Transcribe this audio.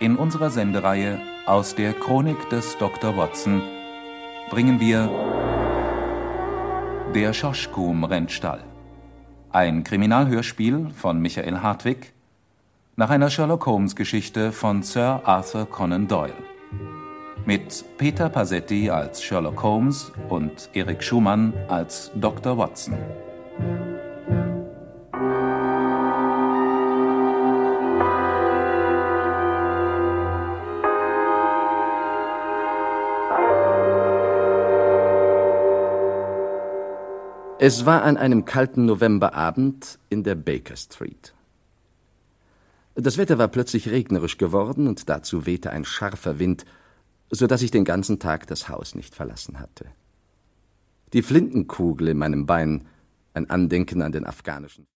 In unserer Sendereihe Aus der Chronik des Dr. Watson bringen wir Der Schoschkum-Rennstall, ein Kriminalhörspiel von Michael Hartwig nach einer Sherlock-Holmes-Geschichte von Sir Arthur Conan Doyle. Mit Peter Pasetti als Sherlock Holmes und Erik Schumann als Dr. Watson. Es war an einem kalten Novemberabend in der Baker Street. Das Wetter war plötzlich regnerisch geworden und dazu wehte ein scharfer Wind, so dass ich den ganzen Tag das Haus nicht verlassen hatte. Die Flintenkugel in meinem Bein, ein Andenken an den afghanischen